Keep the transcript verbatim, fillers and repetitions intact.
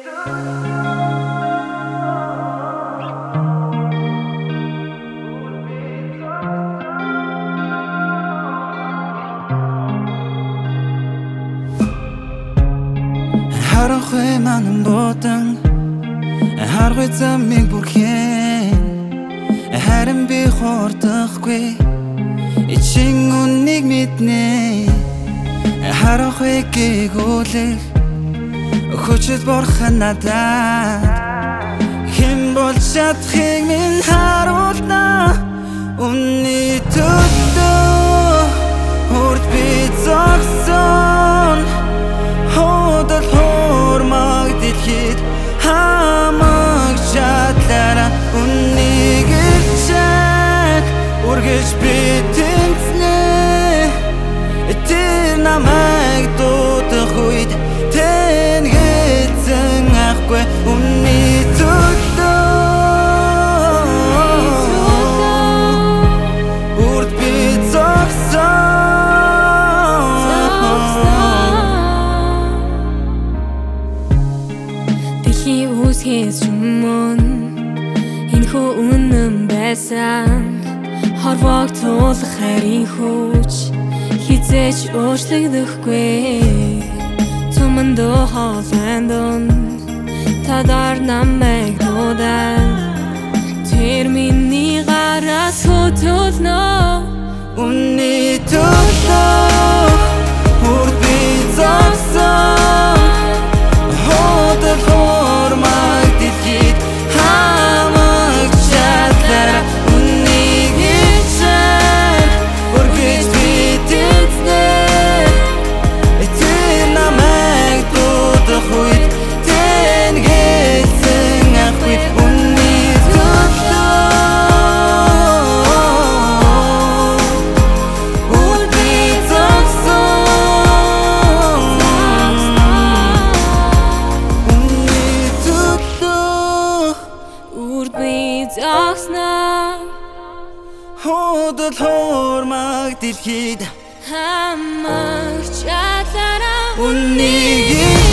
Харахгүй манан бодон харахгүй замыг бүрхэн харин би хортохгүй ичин үннийг мэднэ харахгүй гээгүүлэх хүчит борхон надад хэн болж чадахыг минь харуулна үнний төлөө урд би зогсон худал хормаг дэлхийд хамаг чадлаараа үннийг илчээх үргэж би тэнцнэ тэр намайг дуудах үед тэнгэсэн ахгүй үнний төлөө урд би зогсон Үсгээс юмон энэхүү үнэн байсан хорвог туулах хайрын хүч хизээч өөрчлөгдөхгүй Цумандoo хоолойн донд тадар намайг дуудаад тэр миний гараас хөтөлнө үнний төлөө урд би зогсон худал хормаг дэлхийд хамаг чадлаараа үннийг илчээх үргэж би тэнцнэ тэр намайг дуудах үед тэнгэсэн ахгүй үнний төлөө урд би зогсон Урд би зогсноо худал хормаг дэлхийд хамаг чадлаараа үннийг